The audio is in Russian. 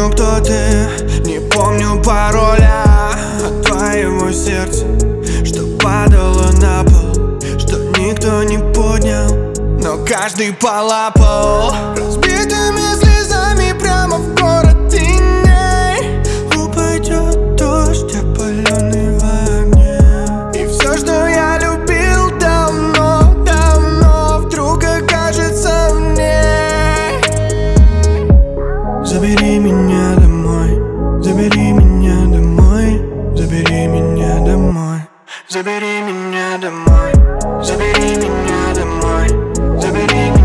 помню, кто ты, не помню пароля от твоего сердца, что падало на пол, что никто не поднял, но каждый полапал. Разбитыми слезами прямо в город теней упадет дождь, опаленный в огне. И все, что я любил давно, давно, вдруг окажется в ней. Забери меня домой, забери меня домой, забери меня домой, забери меня домой, забери меня домой, забери меня.